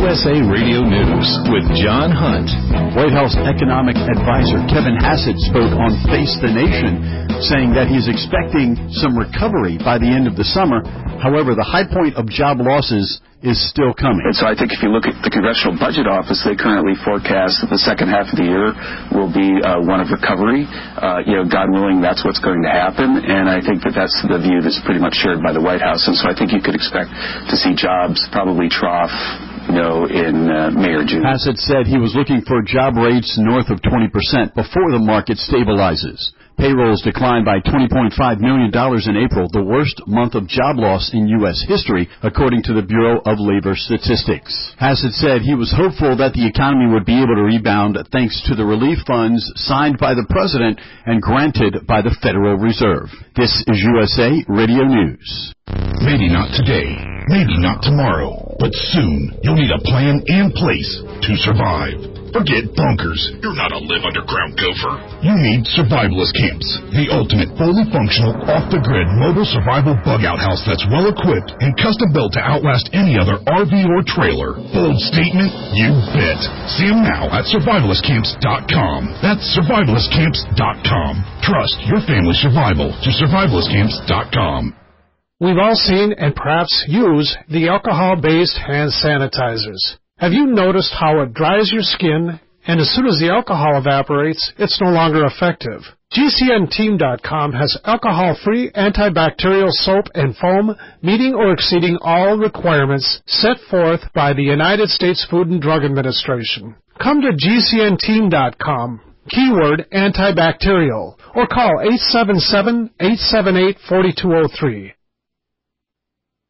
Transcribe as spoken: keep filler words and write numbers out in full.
S A Radio News with John Hunt. White House economic advisor Kevin Hassett spoke on Face the Nation, saying that he's expecting some recovery by the end of the summer. However, the high point of job losses is still coming. And so I think if you look at the Congressional Budget Office, they currently forecast that the second half of the year will be uh, one of recovery. Uh, you know, God willing, that's what's going to happen. And I think that that's the view that's pretty much shared by the White House. And so I think you could expect to see jobs probably trough, you know, in uh, May or June. Hassett said he was looking for job rates north of twenty percent before the market stabilizes. Payrolls declined by twenty point five million dollars in April, the worst month of job loss in U S history, according to the Bureau of Labor Statistics. Hassett said he was hopeful that the economy would be able to rebound thanks to the relief funds signed by the president and granted by the Federal Reserve. This is U S A Radio News. Maybe not today, maybe not tomorrow, but soon you'll need a plan in place to survive. Forget bunkers. You're not a live underground gopher. You need Survivalist Camps, the ultimate fully functional, off-the-grid mobile survival bug-out house that's well-equipped and custom-built to outlast any other R V or trailer. Bold statement? You bet. See them now at survivalist camps dot com. That's survivalist camps dot com. Trust your family's survival to survivalist camps dot com. We've all seen and perhaps use the alcohol-based hand sanitizers. Have you noticed how it dries your skin, and as soon as the alcohol evaporates, it's no longer effective? G C N team dot com has alcohol-free antibacterial soap and foam meeting or exceeding all requirements set forth by the United States Food and Drug Administration. Come to G C N team dot com, keyword antibacterial, or call eight seven seven, eight seven eight, four two zero three.